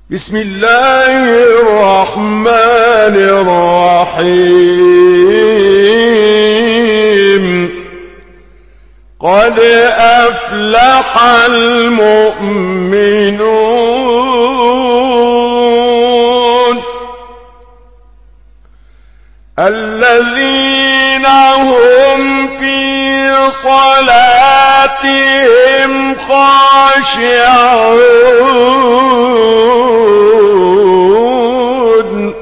بسم الله الرحمن الرحيم. قد أفلح المؤمنون الذين هم في صلاتهم خاشعون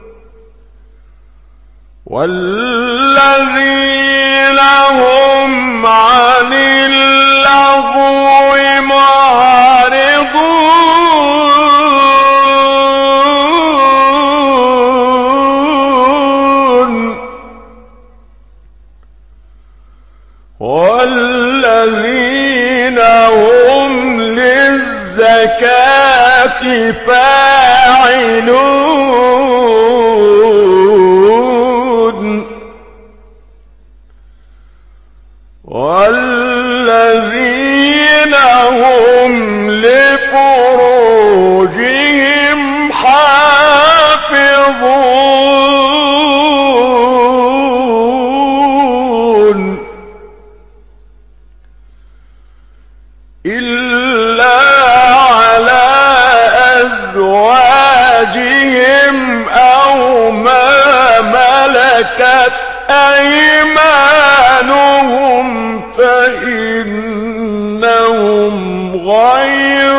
والذين هم عن اللغو معرضون والذين هم للزكاة فاعلون والذين هم لفروجهم حافظون إلا على أزواجهم أو ما ملكت أيمانهم فإنهم غير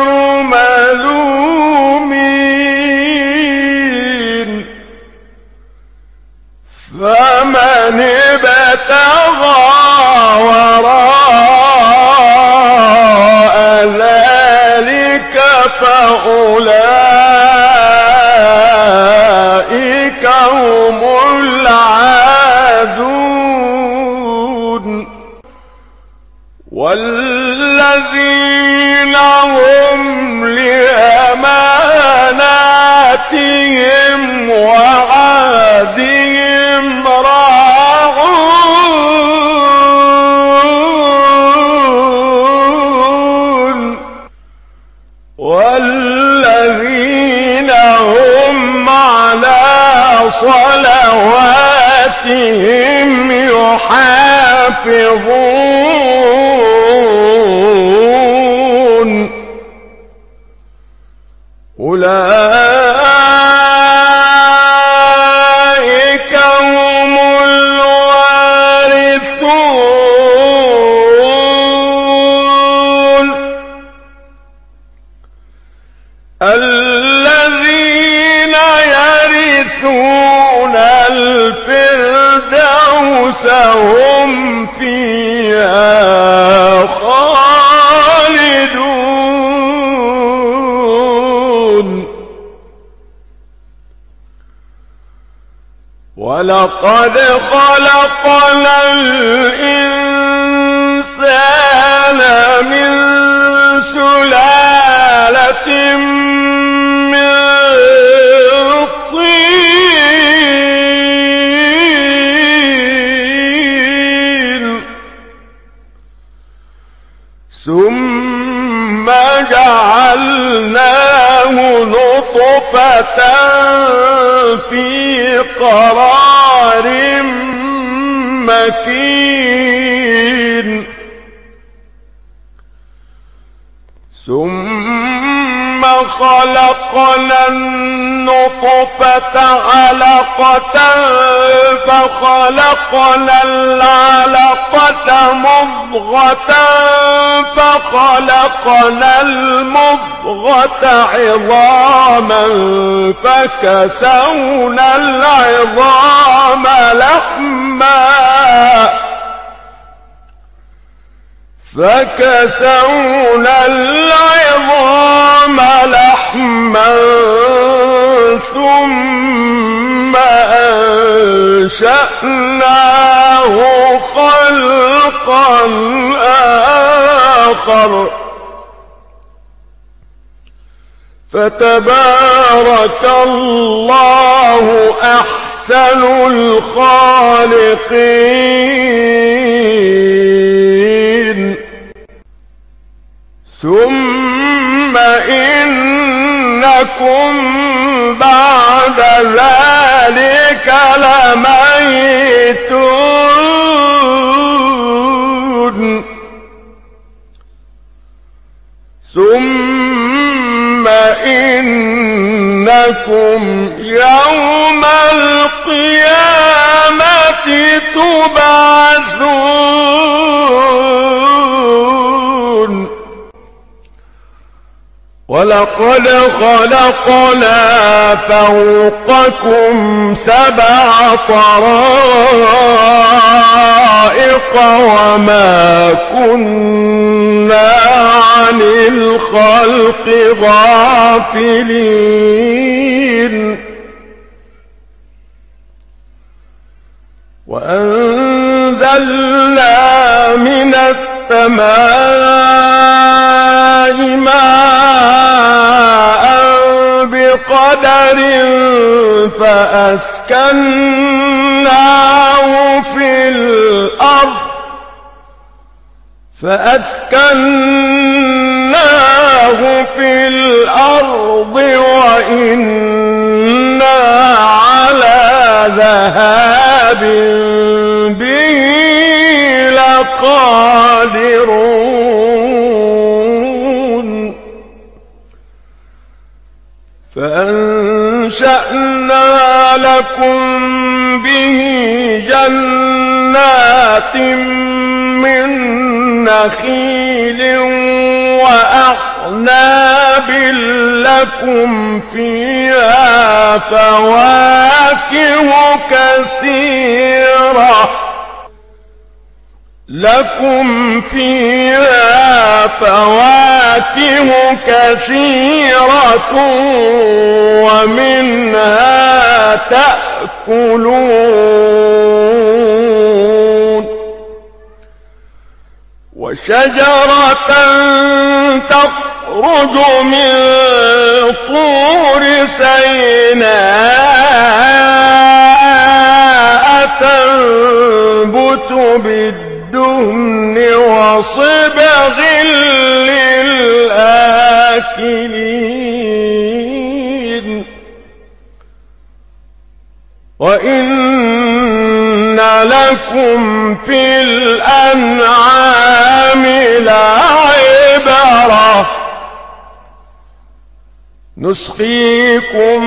ملومين فمن ابتغى وراء ذلك فأولئك هم العادون والذين هم لأماناتهم وعهدهم راعون والذين هم على صلواتهم يحافظون أولئك هم الوارثون الذين يرثون الفردوس هم فيها خالدون ولقد خلقنا الإنسان من سلالة من طين ثم جعلناه نطفة في قرار مكين ثم خلقنا النطفة علقة فخلقنا العلقة مضغة فخلقنا المضغة عظاما فكسونا العظام لحما ثم أنشأناه خلقا آخر فتبارك الله أحسن الخالقين ثم إن إنكم بعد ذلك لميتون ثم إنكم يوم القيامة تبعثون ولقد خلقنا فوقكم 7 طرائق وما كنا عن الخلق غافلين وأنزلنا من السماء ماء بقدر فأسكناه في الأرض وإنا على ذهاب به لقادرون فأنشأنا لكم به جنات من نخيل وأعناب لكم فيها فواكه كثيرة ومنها تأكلون وشجرة تخرج من طور سيناء تنبت بالدهن وصبغ للآكلين وإن لكم في الأنعام لعبرة نسقيكم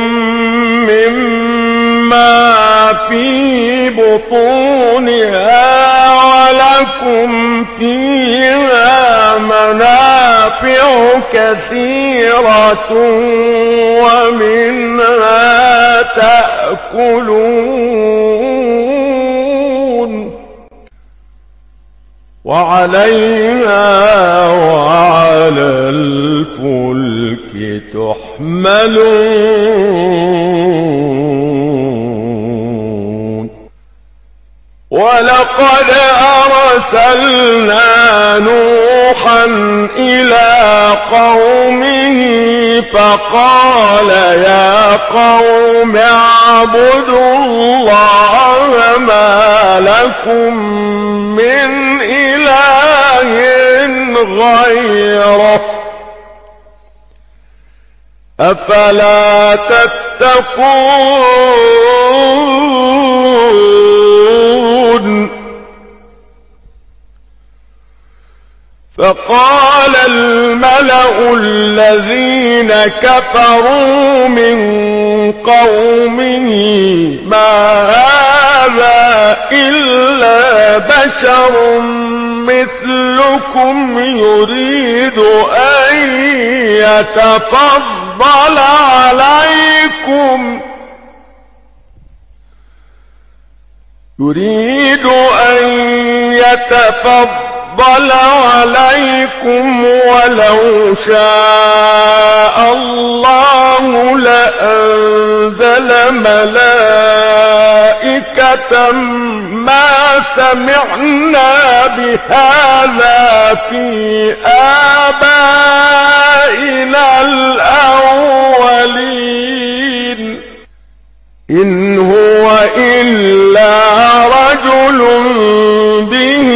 مما في بطونها ولكم فيها منافع كثيرة ومنها تأكلون وعليها وعلى الفلك تحملون ولقد أرسلنا نوحا إلى قومه فقال يا قوم اعبدوا الله ما لكم من إله غيره أفلا تتقون فقال الملأ الذين كفروا من قومه ما هذا إلا بشر مثلكم يريد أن يتفضل عليكم ولو شاء الله لأنزل ملائكة ما سمعنا بهذا في آبائنا الأولين إن هو إلا رجل به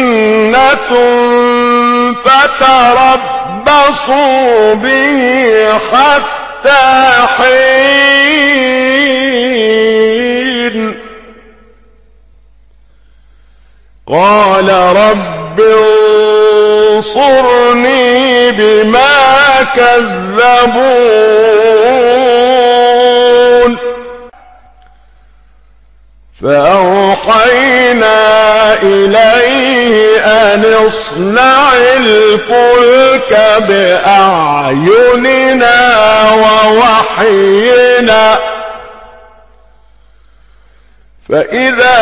جنة فتربصوا به حتى حين قال رب انصرني بما كذبون فأوحينا إليه أن اصنع الفلك بأعيننا ووحينا فإذا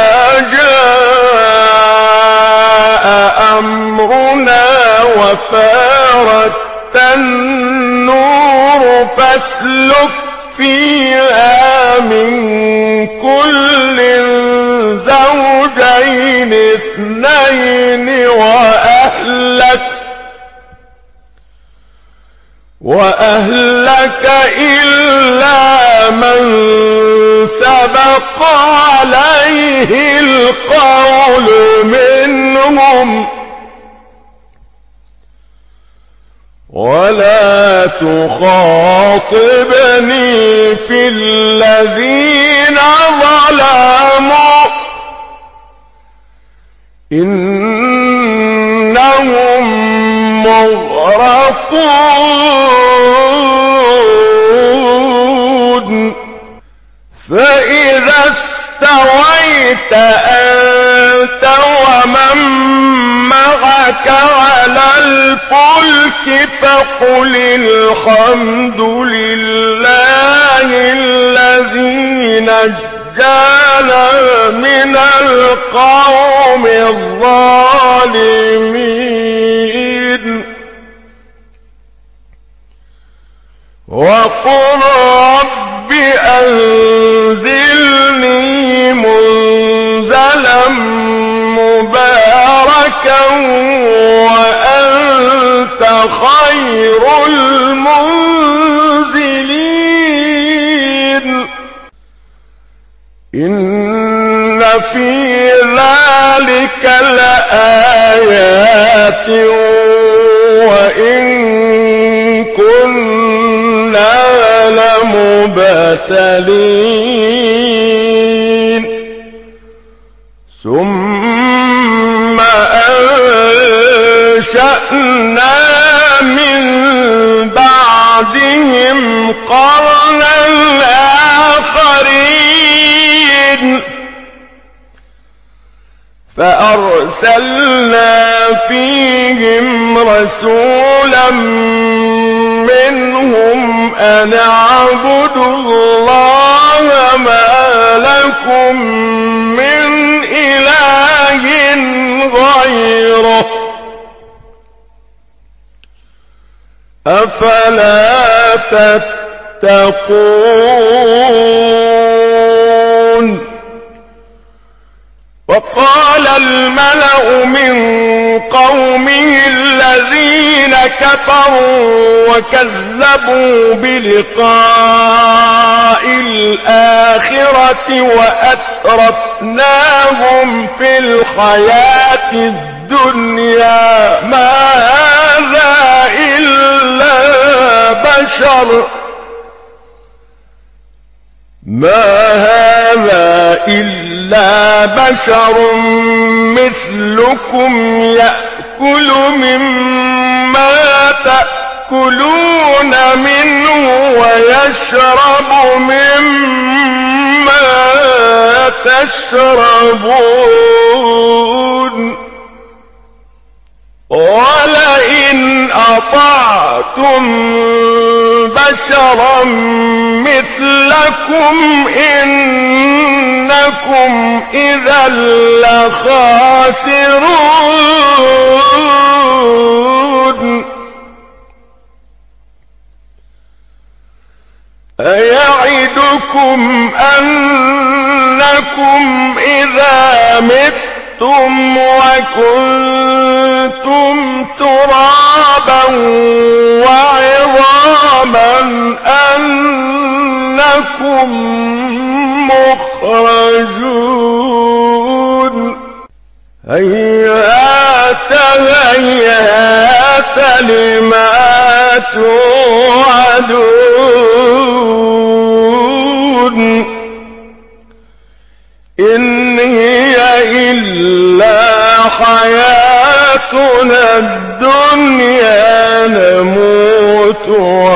جاء أمرنا وفارت النور فاسلك فيها من كل زوجين اثنين وأهلك إلا من سبق عليه القول منهم ولا تخاطبني في الذين ظلموا إنهم مغرقون فإذا استويت أنت ومن معك على الفلك فقل الحمد لله الذي نجانا من القوم الظالمين وقل رب أنزلني منزلا مباركا وأنت خير المنزلين إن في ذلك لآيات وإن كنا لمبتلين ثم أنشأنا من بعدهم قرنا آخرين فأرسلنا فيهم رسولا منهم أن اعبدوا الله ما لكم من إله غيره أفلا تتقون وقال الملأ من قومه الذين كفروا وكذبوا بلقاء الآخرة وأترفناهم في الحياة الدنيا ما هذا إلا بشر مثلكم يأكل مما تأكلون منه ويشرب مما تشربون ولئن أطعتم بشرا مثلكم إنكم إذا لخاسرون أيعدكم أنكم إذا متم وكنتم ترابا وعظاما أنكم مخرجون هيهات هيهات لما توعدون يجحدون إن هي إلا حياتنا الدنيا نموت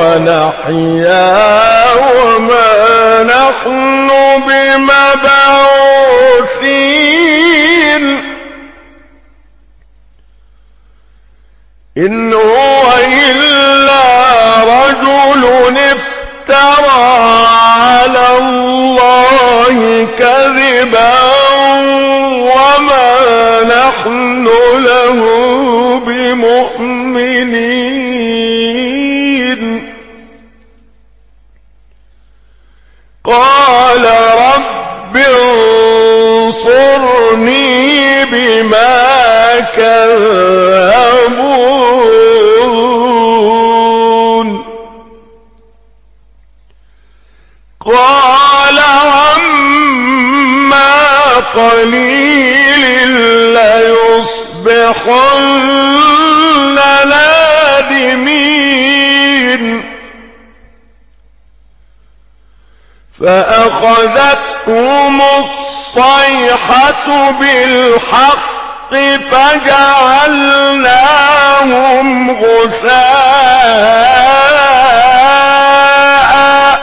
ونحيا وما نحن بمبعوثين إن هو إلا رجل افترى على الله كذبا وما نحن له بمؤمنين قال رب انصرني بما كذبون قال عما قليل ليصبحن نادمين فأخذتهم الصيحة بالحق فجعلناهم غثاء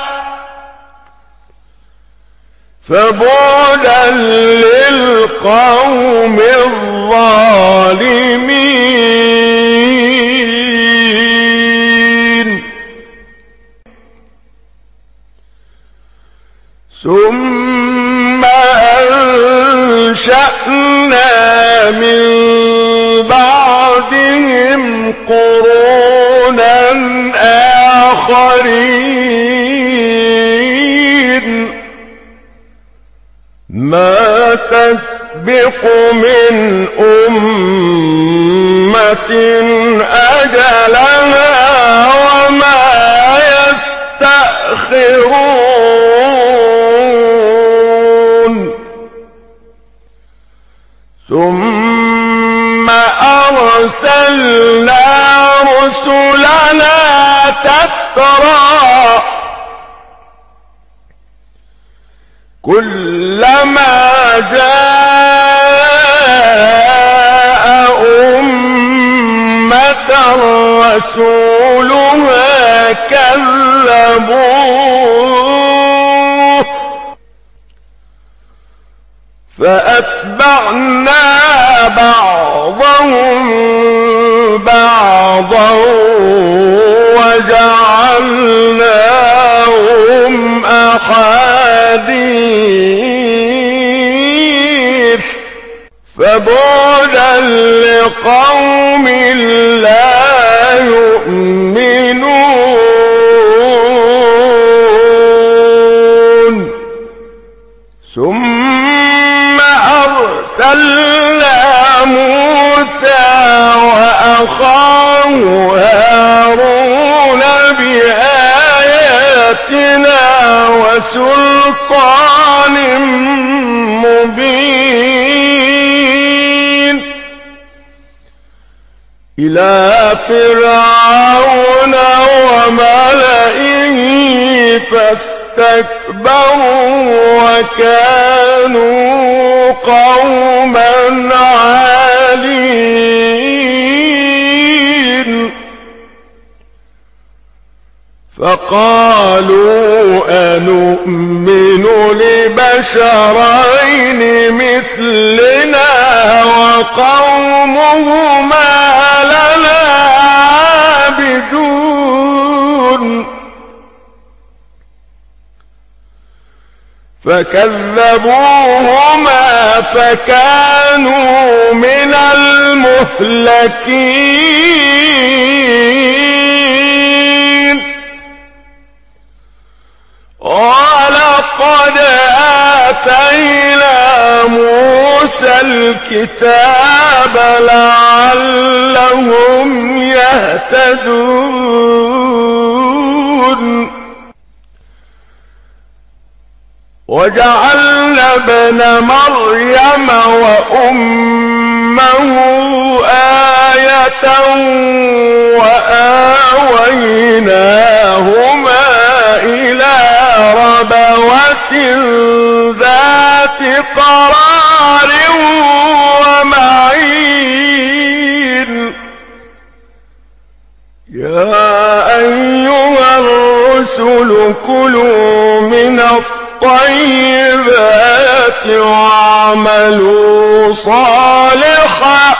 فبعدا للقوم الظالمين ثم أنشأنا من بعدهم قرونا آخرين ما تسبق من أمة أجلها وما يستأخرون ثم أرسلنا رسلنا تترى كلما جاء أمة رسولها كذبوه فأتبعنا بعضهم بعضا وجعلناهم أحاديث فبعدا لقوم لا يؤمنون ثم أرسلنا موسى وأخاه هارون بآياتنا وسلطان مبين إلى فرعون وملئه فاستكبروا وكانوا قوما عالين فقالوا أنؤمن لبشرين مثلنا وقومهما لنا عابدون فكذبوهما فكانوا من المهلكين ولقد آتينا موسى الكتاب لعلهم يهتدون وجعلنا ابن مريم وأمه آية وآويناهما الرسل كلوا من الطيبات واعملوا صالحا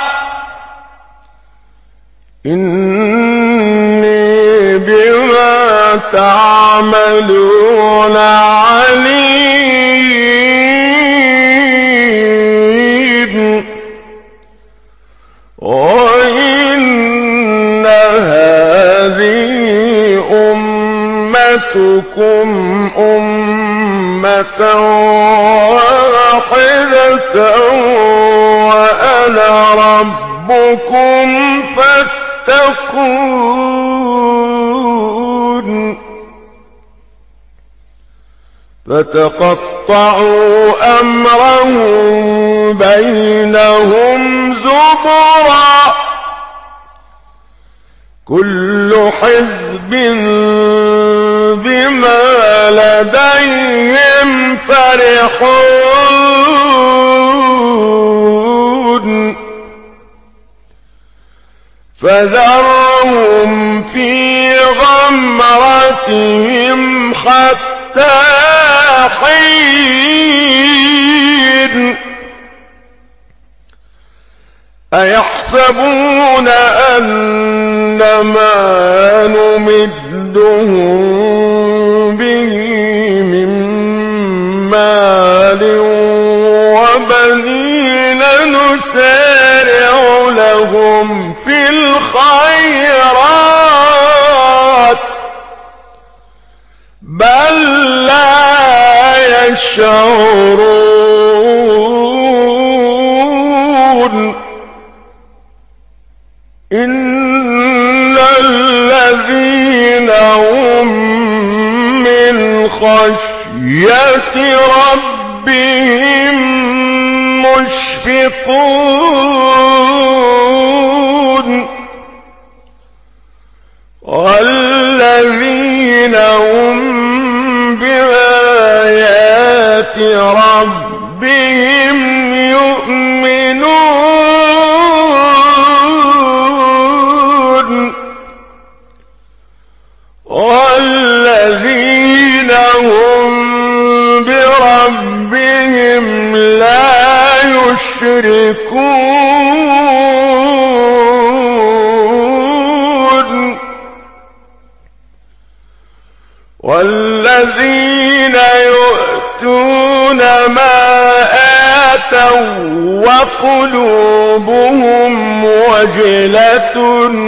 إني بما تعملون عليم وإن هذه أمتكم أمة واحدة وأنا ربكم فاتقون فتقطعوا أمرهم بينهم زبرا كل حزب بما لديهم فرحون فذرهم في غمرتهم حتى حين أيحسبون أن ما نمدهم به من مال وبنين نسارع لهم في الخيرات بل لا يشعرون إن الذين هم من خشية ربهم مشفقون والذين هم بآيات ربهم يؤمنون والذين هم بربهم لا يشركون والذين يؤتون ما آتوا وقلوبهم وجلة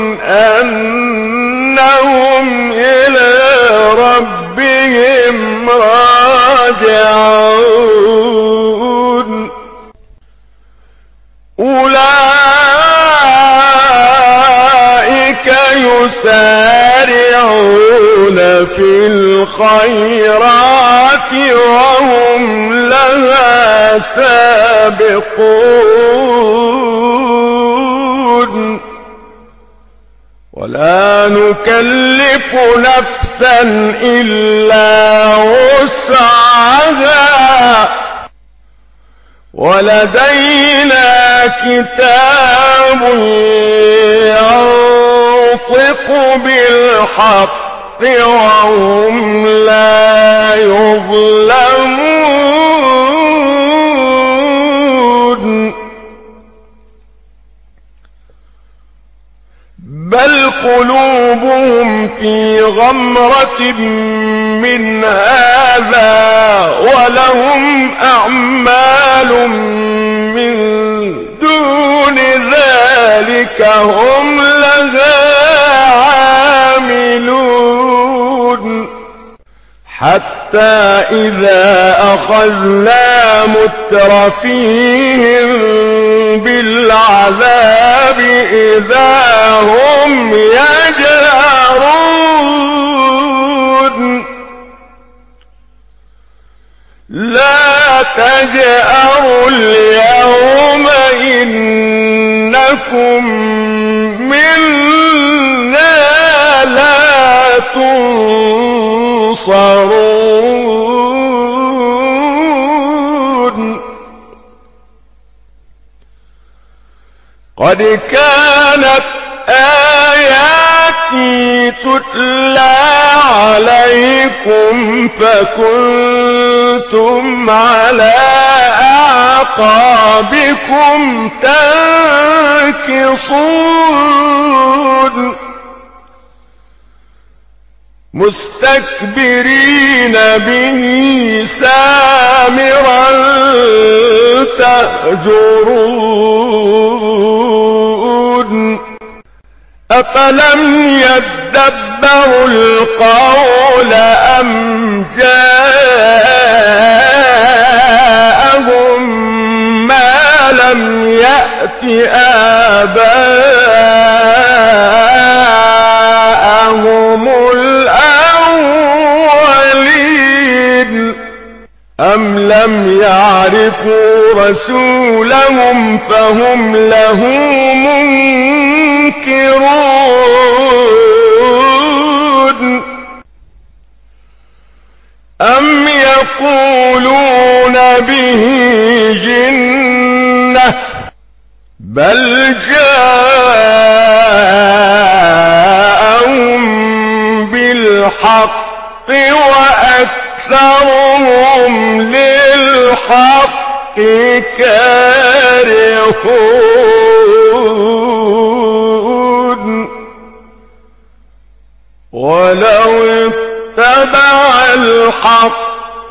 أنهم إلى ربهم راجعون أولئك يسارعون في الخيرات وهم لها سابقون ولا نكلف نفسا إلا وسعها ولدينا كتاب ينطق بالحق وهم لا يظلمون بل قلوبهم في غمرة من هذا ولهم أعمال من دون ذلك هم لها عاملون حتى إذا أخذنا مترفيهم بالعذاب إذا هم يجأرون لا تجأروا اليوم إنكم منا لا تنصرون قد كانت آياتي تتلى عليكم فكنتم على أعقابكم تنكصون مستكبرين به سامرا تهجرون أفلم يدبروا القول أم جاءهم ما لم يأت آباءهم الأولين أم لم يعرفوا رسولهم فهم له منكرون أم يقولون به جنة بل جاءهم بالحق وأكثرهم للحق كارهون ولو اتبع الحق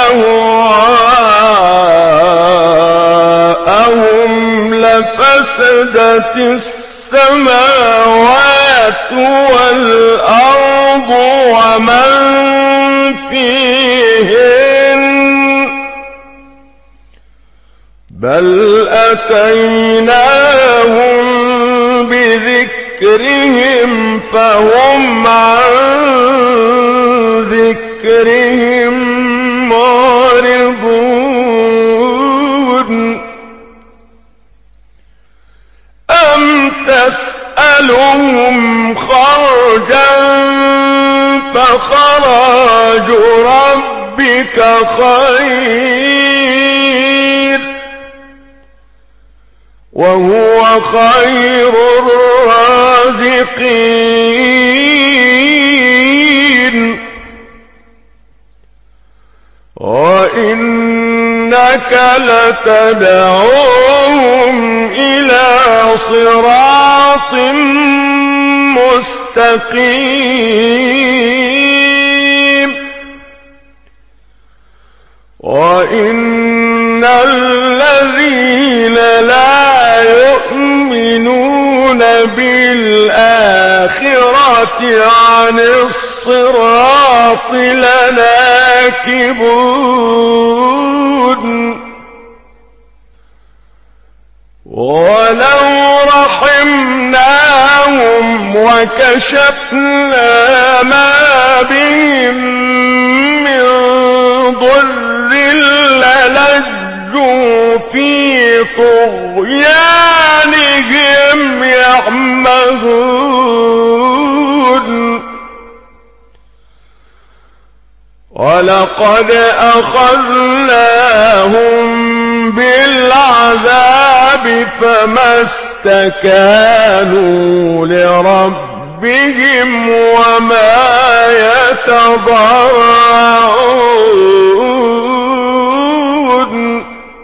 أهواءهم لفسدت السماوات والأرض ومن فيهن بل أتيناهم بذكرهم فهم عن ذكرهم معرضون أم تسألهم خرجا فخراج ربك خير وهو خير الرازقين وإنك لتدعوهم إلى صراط مستقيم وإن الذين لا يؤمنون بالآخرة عن الصراط لناكبون ولو رحمناهم وكشفنا ما بهم من ضر للجوا في طغيانهم يعمهون ولقد أخذناهم بالعذاب فما استكانوا لربهم وما يتضرعون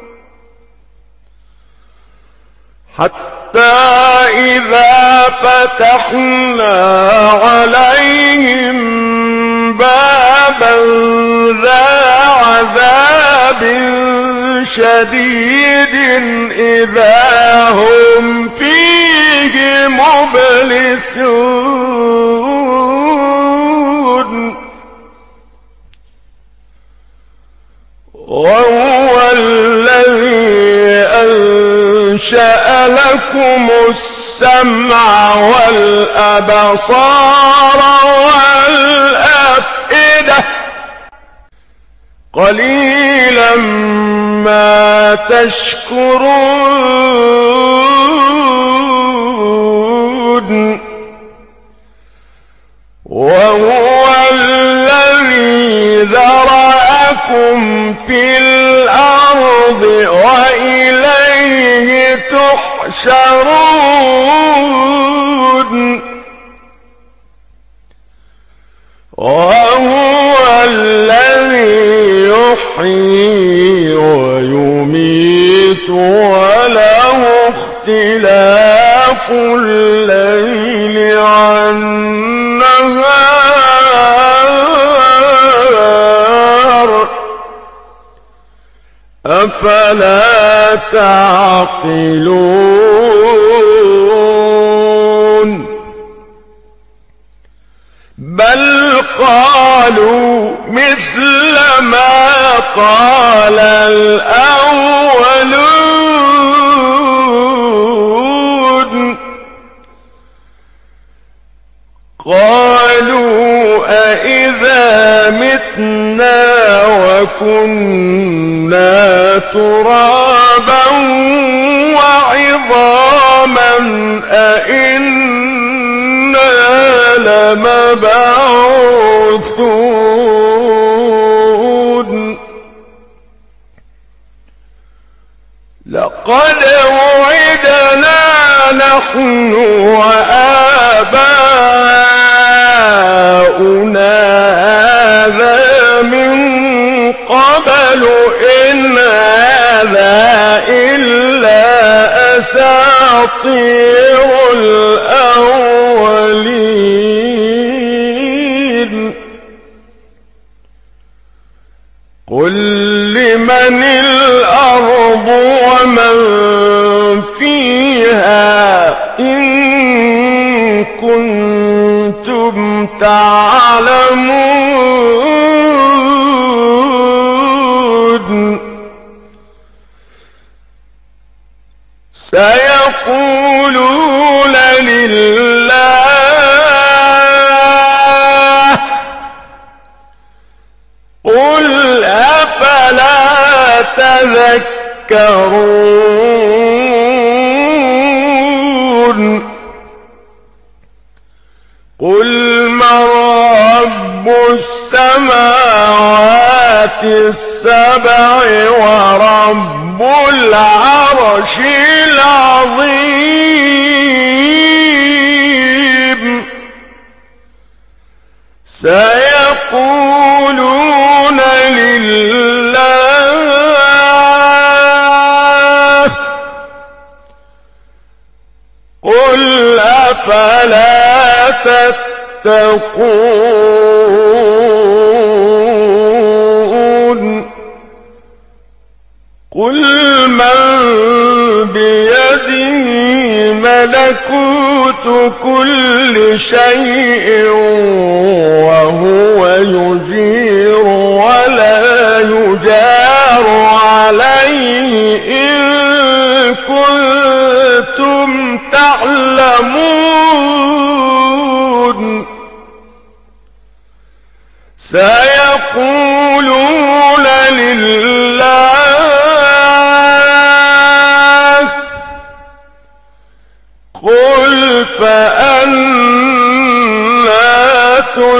حتى إذا فتحنا عليهم بابا ذا عذاب شديد إذا هم فيه مبلسون وهو الذي أنشأ لكم السمع والأبصار والأفئدة قليلا ما تشكرون وهو الذي ذرأكم في الأرض وإليه تحشرون وهو الذي يحيي ويميت وله اختلاف الليل والنهار أفلا تعقلون بل قالوا مثل ما قال الأولون قالوا أإذا متنا وكنا ترابا وعظاما أإنا لمبعوثون لقد وعدنا نحن وآباؤنا هذا من قبل إن هذا إلا أساطير الأولين قل لمن الأرض ومن فيها إن كنتم تعلمون سيقولون لله قل أفلا تذكرون قل من رب السماوات السبع ورب العرش العظيم سيقولون لله قل أفلا تتقون قل من بيده ملكوت كل شيء وهو يجير ولا يجار عليه إن كنتم تعلمون سيقولون لله قل فأنى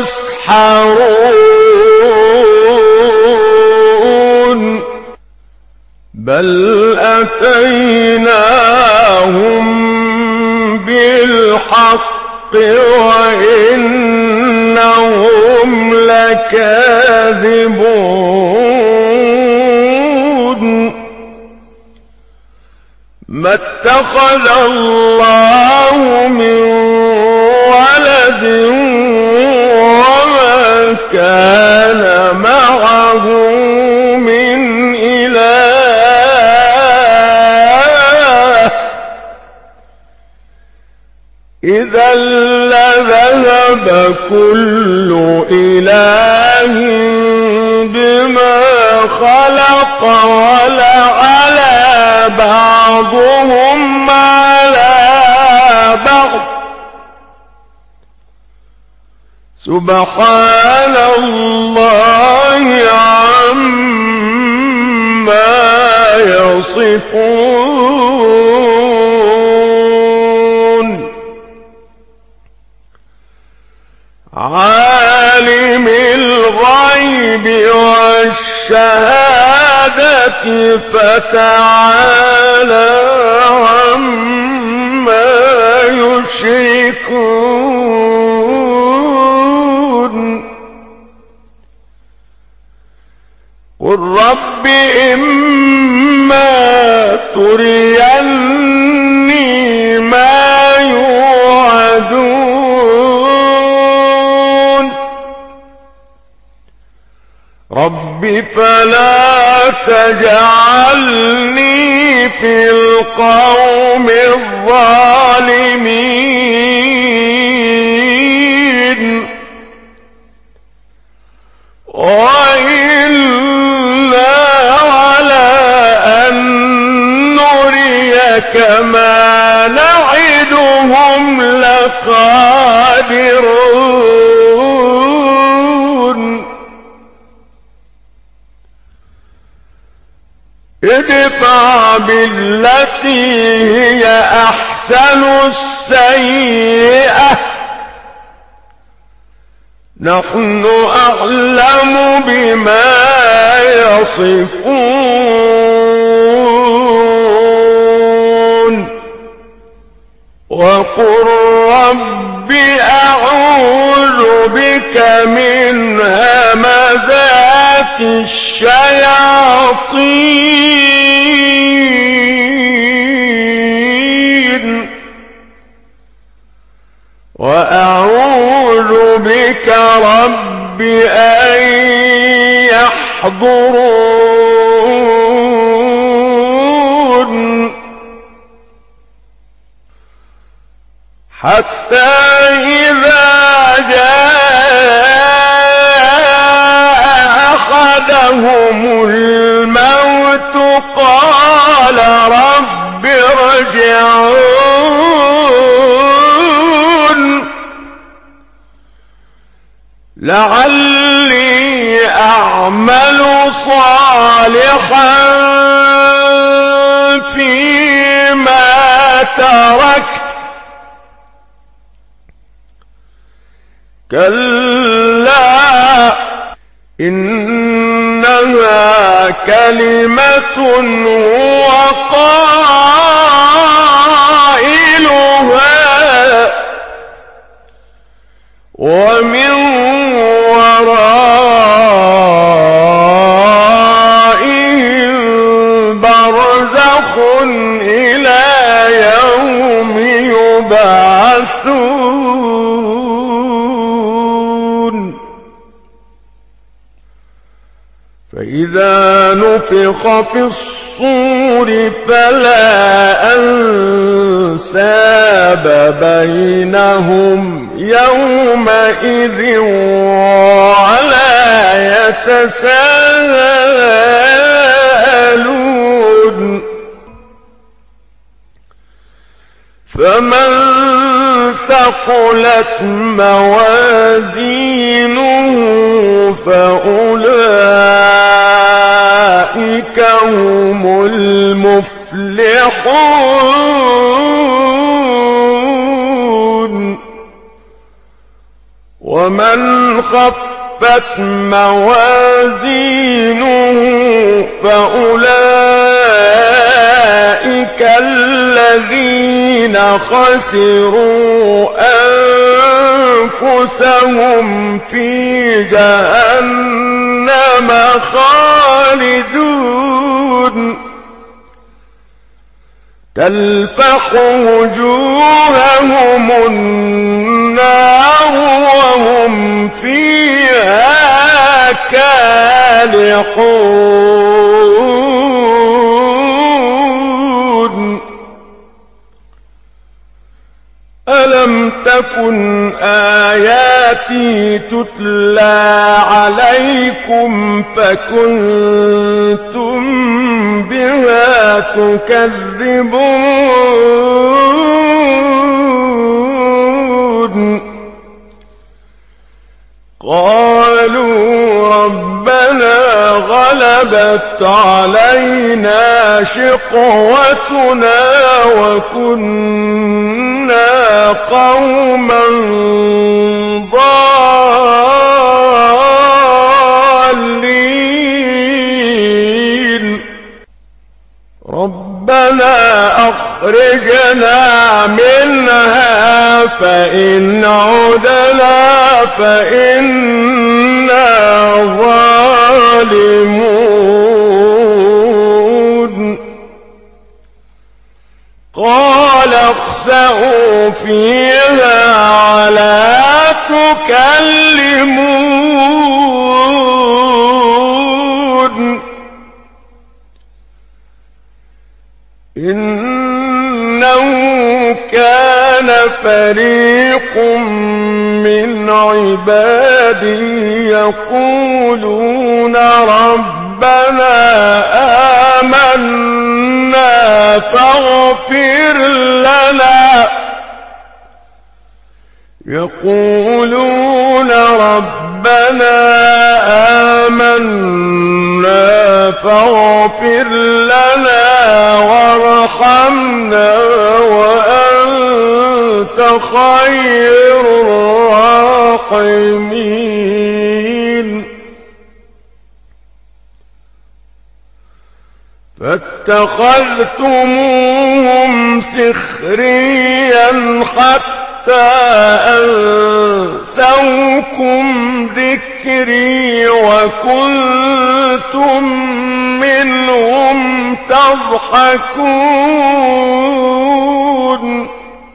تسحرون بل أتيناهم بالحق وإنهم لكاذبون ما اتخذ الله من ولد وما كان معه من إله إذا لذهب كل إله بما خلق ولعلى بعضهم على بعض سبحان الله عما يصفون عالم الغيب والشهادة فتعالى عما يشركون قل رب إما تريني ما يوعدون رب فلا تجعلني في القوم الظالمين وإنا على أن نريك ما نعدهم لقادرون ادفع بالتي هي أحسن السيئة نحن أعلم بما يصفون وقل رب أعوذ بك من همزات الشياطين وأعوذ بك رب أن يحضرون حتى إذا جاء أحدهم الموت قال رب ارجعون لعلي أعمل صالحا فيما تركت كلا إنها كلمة هو قائلها ومن ورائهم برزخ إلى يوم يبعثون فإذا نفخ في الصور فلا أنساب بينهم يومئذ ولا يتساءلون فمن ثقلت موازينه فأولئك هم المفلحون ومن خفت موازينه فأولئك الذين خسروا أنفسهم في جهنم خالدون تلفح وجوههم النار وهم فيها كالحون ألم تكن آياتي تتلى عليكم فكنتم بها تكذبون قالوا ربنا غلبت علينا شقوتنا وكنا قوما ضالين ربنا أخرجنا منها فإن عدنا فإنا ظالمون إنه كان فريق من عبادي يقولون ربنا آمنا فاغفر لنا يقولون ربنا آمنا فاغفر لنا وارحمنا وأنت خير الراحمين فاتخذتموهم سخريا حتى أنسوكم ذكري وكنتم منهم تضحكون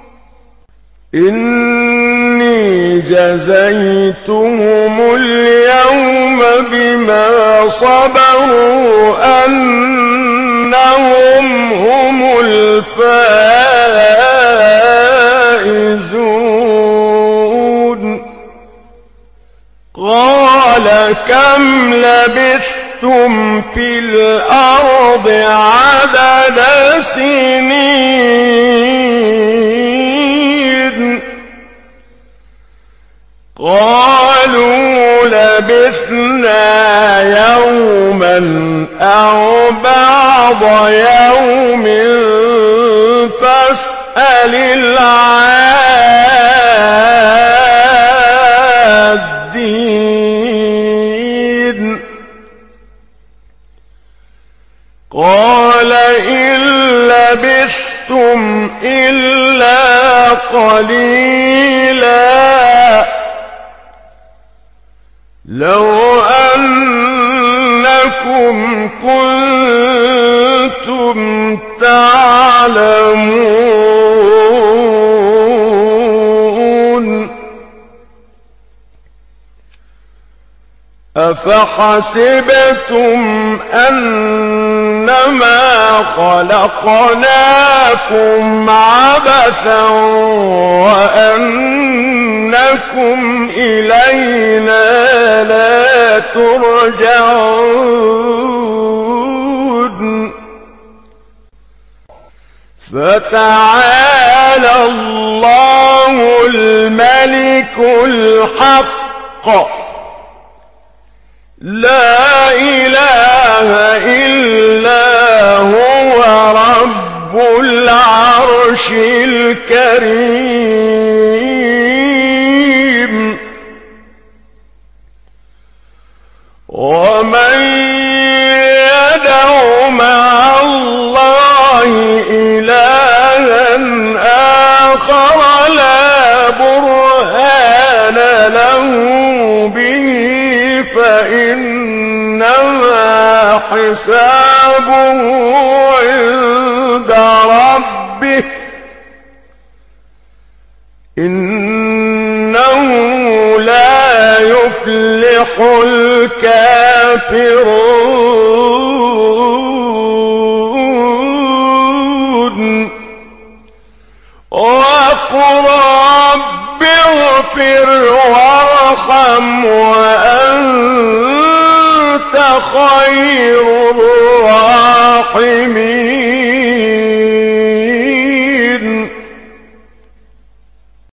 إني جزيتهم اليوم بما صبروا أنهم هم الفائزون قال كم لبثتم في الأرض عدد سنين قالوا لبثنا يوما أو بعض يوم فاسأل العادين قال إن لبثتم إلا قليلا لو أنكم كنتم تعلمون أفحسبتم أنما خلقناكم عبثا وأنكم إلينا لا ترجعون فتعالى الله الملك الحق لا إله إلا هو رب العرش الكريم ومن يدع مع الله إلها آخر لا برهان له به فإنما حسابه عند ربه إنه لا يفلح الكافرون وقل رب اغفر وارحم وأنت خير